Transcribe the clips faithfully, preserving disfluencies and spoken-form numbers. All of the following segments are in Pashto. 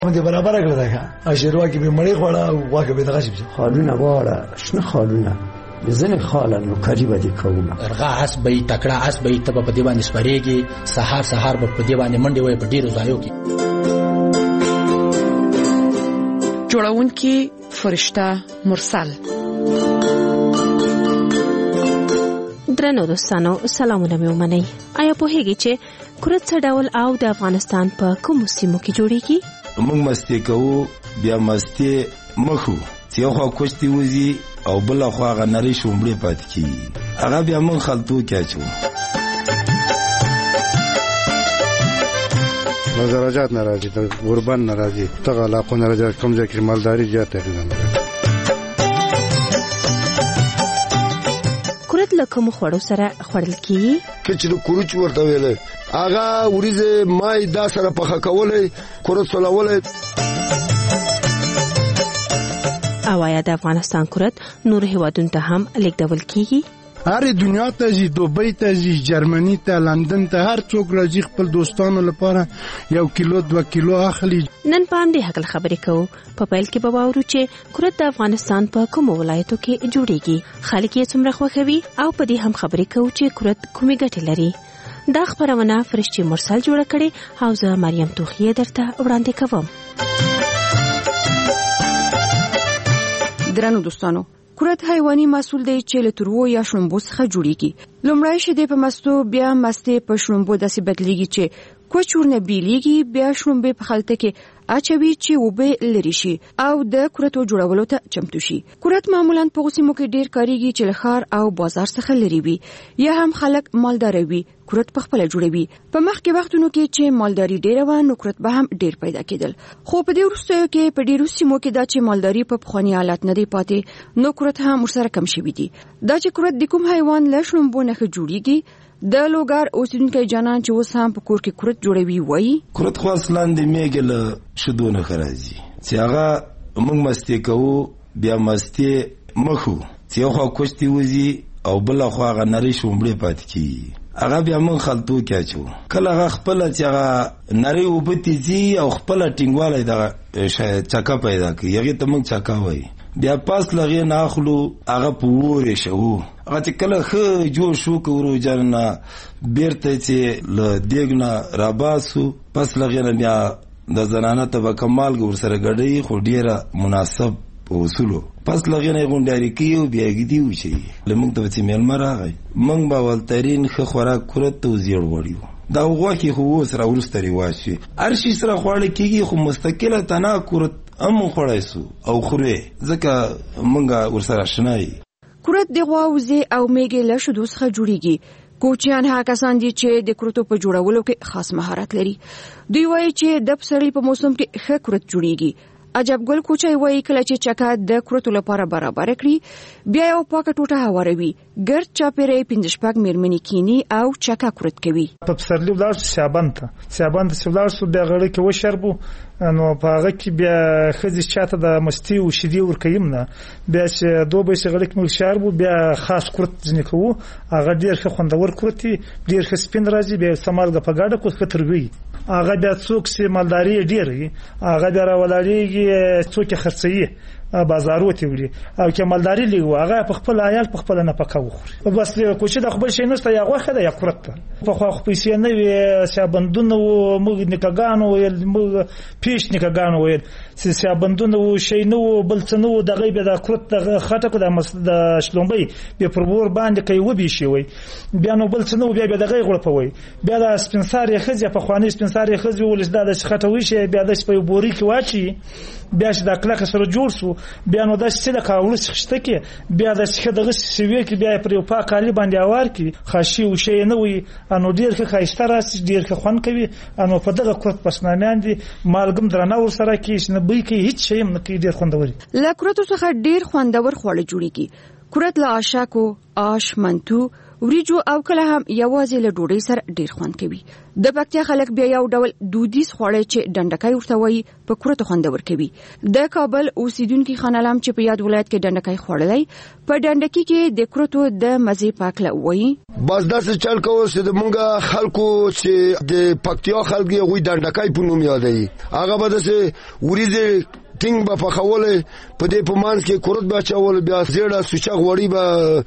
مونږ برابر کړل دا اشروا کې به مړی خوړه او واکه به دغه شي خالونه واړه شنه خالونه بزنه خاله نو قریبه دي کومه ارغا اس به تکړه اس به تب په دی باندې سپریږي سحر سحر په دی باندې منډي وای په ډیرو ځایو کې. جوړونکي فرشته مرسل. درنو دوستانو سلامونه مې ومنئ. آیا پوهیږئ چې کرت څه ډول او د افغانستان په کومو سیمو کې جوړیږي؟ موږ مستی کوو بیا مستی مخو چې یو خوا کوشتي وزي او بل خوا هغه نری شومړې پاتې کیږي هغه بیا موږ خلطو کې اچو. درجات ناراضي د غربان ناراضي تغه علاقو ناراضي کوم ځای کې مالداري زیاته ده. کرت له کوم خوړو سره خوړل کیږي؟ چې د کوروچ ورته ویل هغه وریزه مای دا سره پخه کولې کرت سلولې. او آیا د افغانستان کرت نور هیوادونو ته هم لیږدول کیږي؟ هر دنیا ته ځي، دوبۍ ته ځي، جرمني ته، لندن ته، هر څوک راځي خپل دوستانو لپاره یو کیلو دو کیلو اخلي. نن په همدې هکله خبرې کوو. په پیل کې به واورو چې کرت د افغانستان په کومو ولایتو کې جوړیږي، خلک یې څومره خوښوي او په دې هم خبرې کوو چې کرت کومې ګټې لري. دا خبرونه فرشته مرسل جوړه کړې او زه مریم توخیه درته وړاندې کوم. درنو دوستانو، کرت حیواني محصول دی چې له تروو یا شړومبو څخه جوړیږي. لومړی شیدې په مستو، بیا مستې په شړومبو داسې بدلیږي چې کوچ ورنه بیلیږي، بیا شړومبې په خلطه کې اچوي چې اوبه لري شي او د کرتو جوړولو ته چمتو شي. کرت معمولا په سیمو کې ډیر کاریږي چې له ښار او بازار څخه لري وي یا هم خلک مالدار وي. کرت په خپل جوړوي. په مخکې وختونو کې چې مالداري ډیره و نو کرت به هم ډیر پیدا کېدل، خو په دې وروستیو کې په ډیرو سیمو کې دا چې مالداري په پخوانی حالت نه دی پاتې نو کرت هم ورسره کم شوی دی. دا چې کرت د کوم حیوان له شړومبو نه جوړیږي، د لوګار اوسیدونکو جانان چې اوس هم په کور کې کرت جوړوي وایي کرت خو اصلا د میګل شدو نه خرازي چې هغه موږ مستی کوو بیا مستی مخو چې یو خوا کوشتي وزي او بل خوا هغه نری شومړې پاتې کیږي هغه بیا موږ خلطو کې اچو. کله هغه خپل چې هغه نری وبتي زی او خپل ټینګواله د چکا پیدا کوي هغه ته موږ چکا وایي. بیا پاس لغې نه اخلو هغه پورې شو هغه چې کله خو جوړ شو کورو جنه بیرته چې ل دیګنا راباسو پس لغې نه بیا د زنانه ته کمال ګور سره غړې خو ډیره مناسب اصولو پس لغې نه غونډاري کیو بیا گیدی وشي لمونږ ته چې مل مراغی مونږ با ولترین خو خوراک کرت تو زیړ وړیو دا وګه خو سره ورستري واشي ارشي سره خوړل کیږي خو مستقله تنا کرت ام خوړایسو او خوره ځکه مونږه ورسره شنای. کرت د غواوزي او میګه له شودو څخه جوړیږي. کوچیان هغه کسان دي چې د کرتو په جوړولو کې خاص مهارت لري. دوی وایي چې د پسرلي په موسم کې ښه کرت جوړیږي. عجب ګل کوچای وایي کله چې چکا د کرتو لپاره برابر کړي بیا یو پاکه ټوټه هواروي ګرد چاپیره پنځه شپږ میرمنې کینی او چکا کرت کوي. په پسرلي ولار سیابان ته سیابان د سولار سو بیا غړي کې وشربو نو په هغه کې بیا خزي چاته د مستی او شیدي ور کيم نه بیا چې دوه به غړي کې مل شربو بیا خاص کرت ځنې کوو هغه ډیر ښه خوندور کرتي ډیر ښه سپین راځي بیا سمالګه په گاډه کو خطر وي هغه بیا څوک سي مالداري ډیري هغه بیا راولاريږي څوک خرڅي بازارو ته وړي او چې مالداري لګو هغه په خپل عیال په خپل نه پکاو خوري بس کوچه د خپل شي نشته یا غوخه ده یا کرت په خو خو پیسې نه وي سابندونه او موږ نکګانو ویل موږ پیش نکګانو ویل سابندونه او شي نو بل څه نو د غیب د کرت د خټه د د شلومبي به پرور باندې کوي وبي شي وي بیا نو بل څه نو بیا د غیغ غړپوي بیا د سپنساري خزي په خواني سپنساري خزي ولز د خټه وي شي بیا د په بوري کې واچي بیا چې د کلک سره جوړ سو بیا نو د سله کاول څخته کې بیا د څخه دغه سوي کې بیا پر یو پاک کالی باندې اوار کې خاصي او شي نه وي انو ډیر ښه خاصه راس ډیر ښه خوان کوي انو په دغه کرت پسنامیان دي مالګم درنه ور سره کې نه بي کې هیڅ شي نه کې ډیر خوندوري. لا کرتو څخه ډیر خوندور خواړه جوړیږي. کرت لا عاشقو آش منتو وریجو او کله هم یوازې له ډوډۍ سره ډیر خوند کوي. د پکتیا خلک بیا یو ډول دودیز خواړه چې ډنډکای ورته وایي په کورته خوندور کوي. د کابل اوسیدونکو خان علام چې په یاد ولایت کې ډنډکای خوړلای په ډنډکی کې د کورتو د مزه پاکله وایي بس داسې چل کوو چې د مونږه خلکو چې د پکتیا خلک یې غوي ډنډکای په نوم یادوي. هغه به داسې وریځې ټینګ به پخولې په دې په مانس کې کورت به اچول بیا زیړه سوچا غوړی به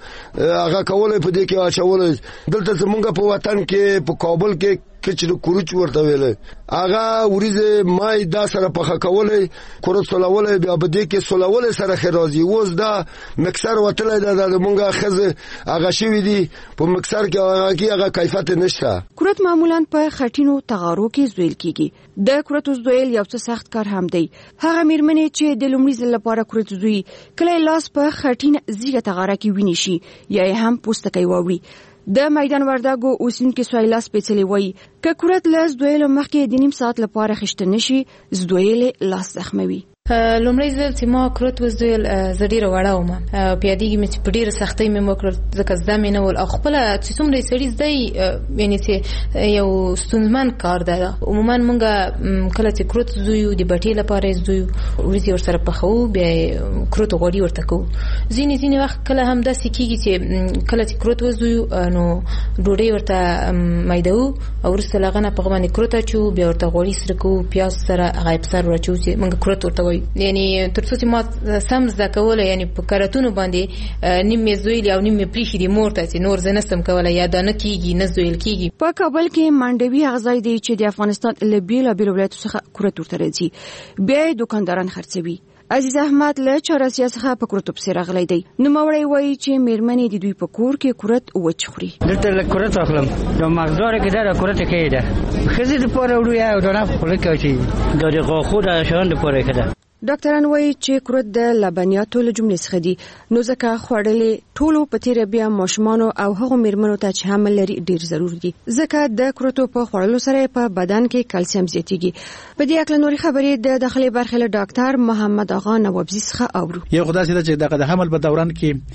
هغه کولې په دې کې اچول. دلته زمونږ په وطن کې په کابل کې کچره کورچ ورته ویل هغه وریځه مای دا سره پخه کولې کورت سولولې بیا په دې کې سولولې سره خرازي اوس دا مکسر وتلې دا د مونږه خزه هغه شوی دی په مکسر کې هغه کې هغه کیفیت نشته. کورت معمولا په خټینو تغارو کې زویل کیږي. د کورت زویل یو څه سخت کار هم دی. هغه میرمنې چې د لومړي ځل لپاره کورت زوی کله لاس په خټین زیګه تغاره کې ویني شي یا هم پوستکی واوري. د میدان وردګو اوسینکو سویلا سپیڅلې وایي ک کورت لاس دویل مخکې د نیم ساعت لپاره خشته نشي زدویل لاس زخموي. لومړی ځل چې ما کروت وزدل زډیره وړه ومه پیادېږي مې چې په ډیره سختۍ مې وکړل ځکه زده مې نه ول او خپله چې څومره یې سړي زده یعنې چې یو ستونزمن کار ده. عموما مونږ کله چې کروت زویو د بټې لپاره یې زویو وریځې ورسره پخوو بیا یې کروت غوړي ورته کوو. ځینې ځینې وخت کله هم داسې کېږي چې کله چې کروت وزویو نو ډوډۍ ورته میدوو او وروسته له هغه نه په هغه باندې کروت اچوو بیا ورته غوړي سره کوو پیاز سره هغه یې په سر ور اچوو چې مونږ کروت ورته یعنی تر څو چې ما سم زده کوله یعنی په کارتونو باندې نیم مې زویل او نیم مې پریخي دي مور ته چې نور زه نستم کوله یا دا نه کیږي نه زویل کیږي. په کابل کې منډوي غذای دی چې د افغانستان له بیلابیلو ولایتو څخه کورت ورته راځي بیا دکانداران خرڅوي. عزیز احمد له چارسیا څخه په کورت په سر غلې دی. نو موري وایي چې میرمنې د دوی په کور کې کورت وچ خوري. دلته له کورت اخلم د مغزور کې دا کورت کې ده خزي د پوره وړو یا د نه خپل کوي د دغه خو د شوند پوره کده. ډاکټران وایي چې کورت د لبنیاتو له جملې څخه دي نو ځکه خوړلې ټولو په تیر بیا ماشومانو او هغو میرمنو ته چې حمل لري ډیر ضروري دي ځکه د کورتو په خوړلو سره په بدن کې کلسیم زیاتیږي. په دې اړه نوري خبرې د داخلي برخې له ډاکټر محمد اغا نوابزي څخه اورو. یو خدای سي چې دغه د حمل په دوران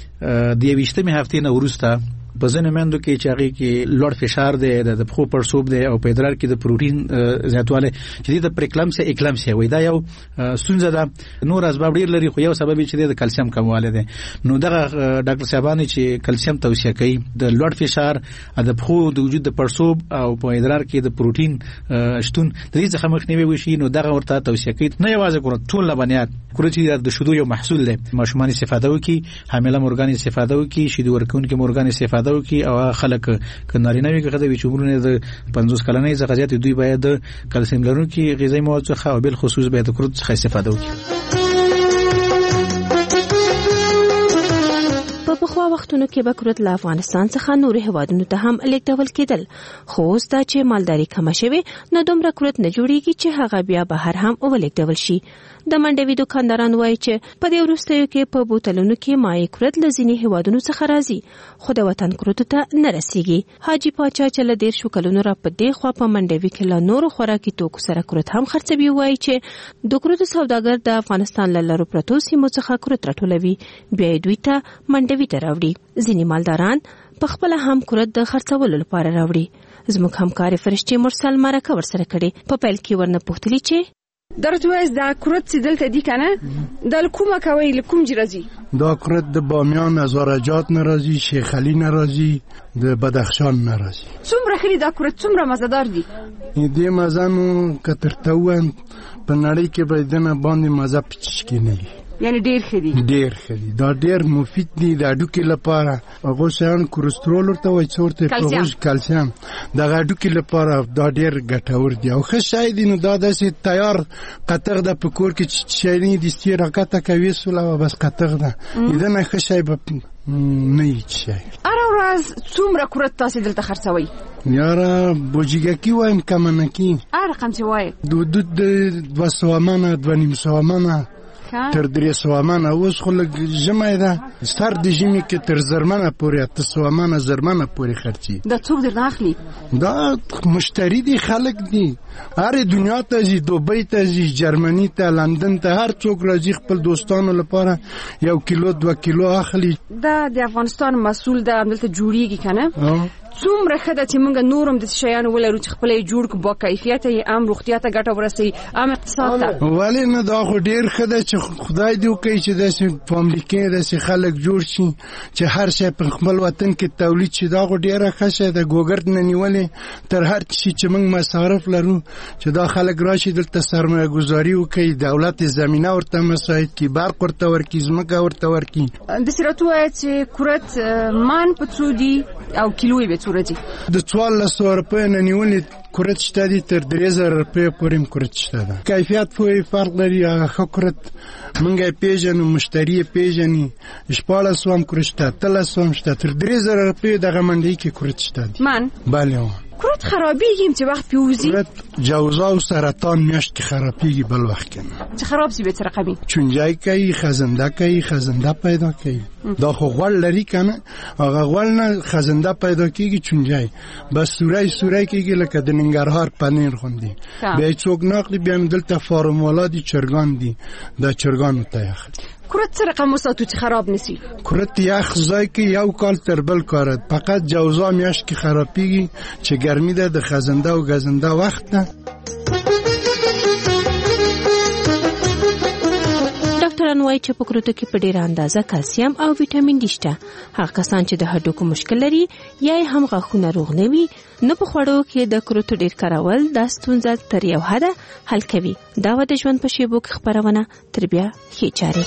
کې د یوشتمې هفتې نه وروسته په ځینې مندو کې چې هغه کې لوړ فشار دی د پخو پړسوب دی او په ادرار کې د پروتین زیاتواله چې د پریکلمسیا اکلمسیا وای دا یو ستونزه ده. نور اسباب ډیر لري خو یو سبب چې د کلسیم کمواله ده. نو دغه ډاکټر صاحبانی چې کلسیم توصیه کوي د لوړ فشار د پخو د وجود د پړسوب او په ادرار کې د پروتین شتون د دې څخه مخنیوي وشي نو دغه ورته توصیه کوي. نه یوازې کور ټول لبنیات کور چې د شودو یو محصول دی ماشومان استفاده وکي حامله مورګان استفاده وکي شیدو ورکونکي مورګان استفاده وکي او خلک کنارینه وی کړه چې عمرونه د پنځوس کلنۍ څخه زیات دوی باید کلسیم لرونکي غذایی مواد څخه او بل خصوص باید کور څخه استفاده وکړي. په خو وختونو کې به کورت له افغانستان څخه نورو هوادونو ته هم لیږدول کېدل خو اوس دا چې مالداري کمه شوه نو دومره کورت نه جوړیږي چې هغه بیا بهر هم ولیږدول شي. د منډوي دکانداران وایي چې په دې وروستیو کې په بوتلونو کې مای کورت له ځینې هوادونو څخه راځي خو د وطن کورت ته نه رسیږي. حاجی پاچا چې له ډیر شو کلونو را په دې خوا په منډوي کې له نورو خوراکي توکو سره کورت هم خرڅوي وایي چې د کورت سوداګر د افغانستان له لارو پرتو سیمو څخه کورت راټولوي بیا دوی ته منډوي ته راوړي. ځینې مالداران په خپل هم کورت د خرڅولو لپاره راوړي. زموږ همکار فرشتي مرسل مرکه ورسره کړي. په پیل کې ورنه پوښتلي چې درته وایي دا کورت چې دلته دی کنه د کومه کوي لکوم جرازي دا کورت د بامیان از وارجات ناراضي شیخ علي ناراضي د بدخشان ناراضي. څومره خري دا کورت څومره مزدار دي دې مزانو کترتوان په نړۍ کې به دنه باندې مزه پچ کې نه یعنی ډیر خدي ډیر خدي دا ډیر مفید دي د اډوکې لپاره هغه شان کولېسترول ورته وایي څورته پروژ کلسیم د اډوکې لپاره دا ډیر ګټور دي او ښه شای دي. نو دا داسې تیار قطغ د پکور کې چینی د استراکته کوي سولا بس قطغ ده اذن ښه شای به نه شي. اره ورځ څومره کورت تاسو دلته خرڅوي یاره بوجیګکی وایم کمنکی اره قم چې وای د د د وسوامنه د نیم سوامنه تر درې سوه منه اوس خو لږ ژمی ده سر د ژمي کې تر زر منه پورې اته سوه منه زر منه پورې خرڅي. دا څوک درنه اخلي؟ دا مشتری دي خلک دي هر دنیا ته ځي دوبۍ ته ځي جرمني ته لندن ته هر څوک راځي خپل دوستانو لپاره یو کیلو دوه کیلو اخلي. دا د افغانستان مسؤل ده همدلته جوړیږي کنه څومره ښه ده چې موږ نورم د شیانو ولرو چې خپل یې جوړ کړو با کیفیته یې عام روغتیا ته ګټه ورسوي عام اقتصاد ته. ولې نه دا خو ډېر ښه ده چې خدای دې وکړي چې داسې په امریکا داسې خلک جوړ شي چې هر شی په خپل وطن کې تولید شي. دا خو ډېره ښه شی ده ګوګرد نه نیولې تر هر شي چې موږ مصارف لرو چې دا خلک راشي دلته سرمایه ګذاري وکړي دولت زمینه ورته مساعد کړي برق ورته ورکړي ځمکه ورته ورکړي. داسې راته ووایه چې کورت مان په څو دي او کیلو یې به څومره دي؟ د څوارلس سوه روپیو نه نیولې کورت شته دي تر درې زره روپیو پورې هم کورت شته ده. کیفیت پورې فرق لري. هغه ښه کورت موږ یې پېژنو مشتری یې پېژني. شپاړس سوه هم کورت شته اتلس سوه هم شته تر درې زره روپیو دغه منډۍ کې کورت شته دي. من بله کورت خرابېږي چې وخت پې وځي. کورت جوزا او سرطان میاشت کې خرابېږي بل وخت کې نه. چې خراب شي به څه رقمي چونجای کوي خزنده کوي خزنده پیدا کوي. دا خو غوړ لري کنه هغه غوړ نه خزنده پیدا کیږي چونجای بس سورای سورای کیږي لکه د ننګرهار پنیر غوندي. به څوک ناقلی بیا دلته فارمولا دي چرګان دي دا چرګانو ته یخ. کورت څه رقم وساتو چې خراب نسی؟ کورت یخ ځای کې یو کال تر بل کار فقط جوزا میاشت کې خرابېږي چې ګرمي ده د خزنده او غزنده وخت ده. ډاکټران وايي چې په کورتو کې په ډېره اندازه کلسیم او ویټامین ډي شته. هغه کسان چې د هډوکو مشکل لري یا هم غاښونه روغ نه وي نو په خوړو کې د کورتو ډېر کارول دا ستونزه تر یو حده حل کوي. دا و د ژوند په شیبو کې خبرونه تر بیا ښې چارې.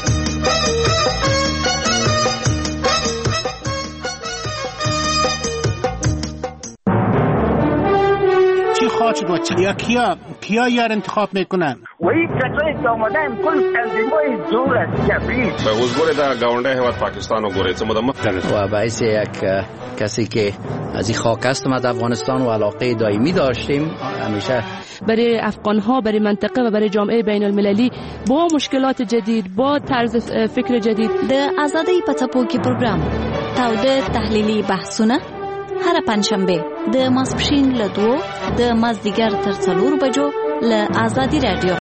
خواهد و یا کیا کیا یار انتخاب میکنن و این کسایی که آمدن کل تنظیمای دور از جبریل به حضور در گاونده هواد پاکستان و گوریت مدام و باعث یک کسی که از این خاک است ما در افغانستان و علاقه دائمی داشتیم همیشه برای افغان ها برای منطقه و برای جامعه بین المللی با مشکلات جدید با طرز فکر جدید د آزادۍ په څپو کې پروګرام تاوده تحلیلي بحثونه هر پنځشنبه د ماسپښین له دوه د مازدیګر تر څلور بجو له آزادي رادیو